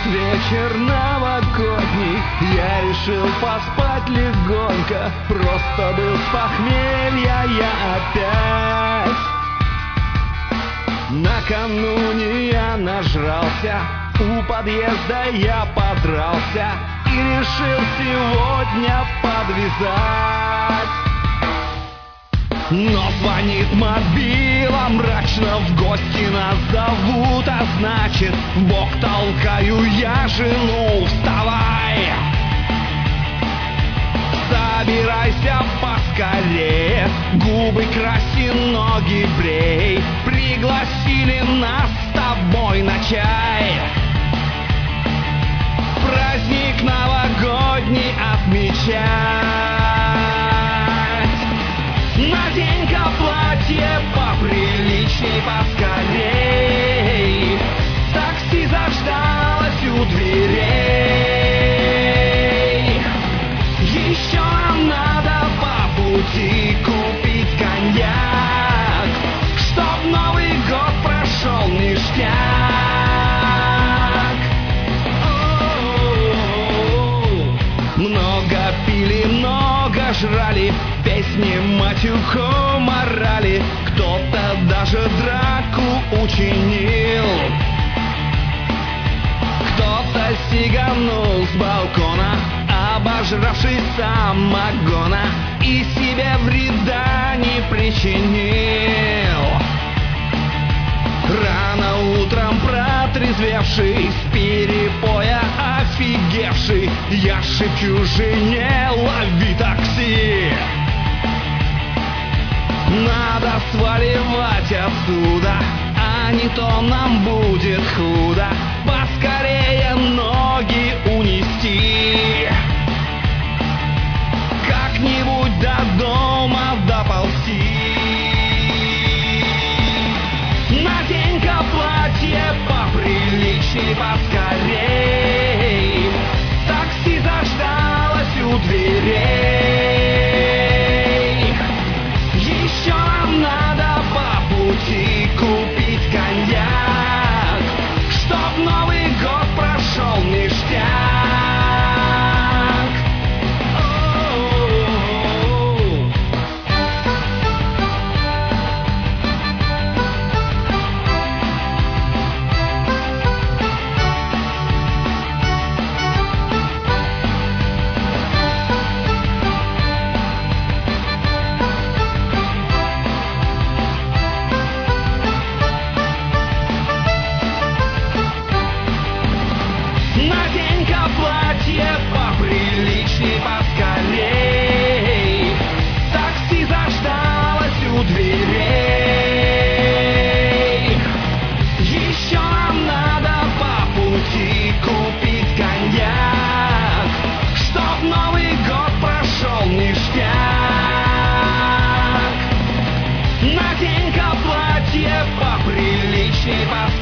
вечер новогодний, я решил поспать легонько. Просто был с похмелья я опять. Накануне я нажрался, у подъезда я подрался и решил сегодня подвязать. Но звонит мобила мрачно, в гости нас зовут, а значит, в бок толкаю я жену: вставай! Собирайся поскорее, губы краси, ноги брей. Пригласили нас с тобой на чай, праздник новогодний отмечать. Надень-ка платье поприличней, поскорей. Такси заждалось у дверей. Еще нам надо по пути купить коньяк, чтоб Новый год прошел ништяк. Много пили, много жрали, песни матюхом орали, кто-то даже драку учинил. Кто-то сиганул с балкона, обожравшись самогона, и себе вреда не причинил. Рано утром протрезвевший, с перепоя офигевший, я шепчу жене: лови такси. Надо сваливать отсюда, а не то нам будет худо. Поскорее ноги унести, как-нибудь до дома доползти. Надень-ка платье поприличней, поскорей. Такси заждалось у дверей. Еще нам надо по пути купить коньяк, чтоб Новый год прошел ништяк. Надень-ка платье поприличней, поскорей. Такси заждалось у дверей. Еще нам надо по пути купить коньяк, чтоб Новый год прошел ништяк. Надень-ка платье поприличней, поскорей.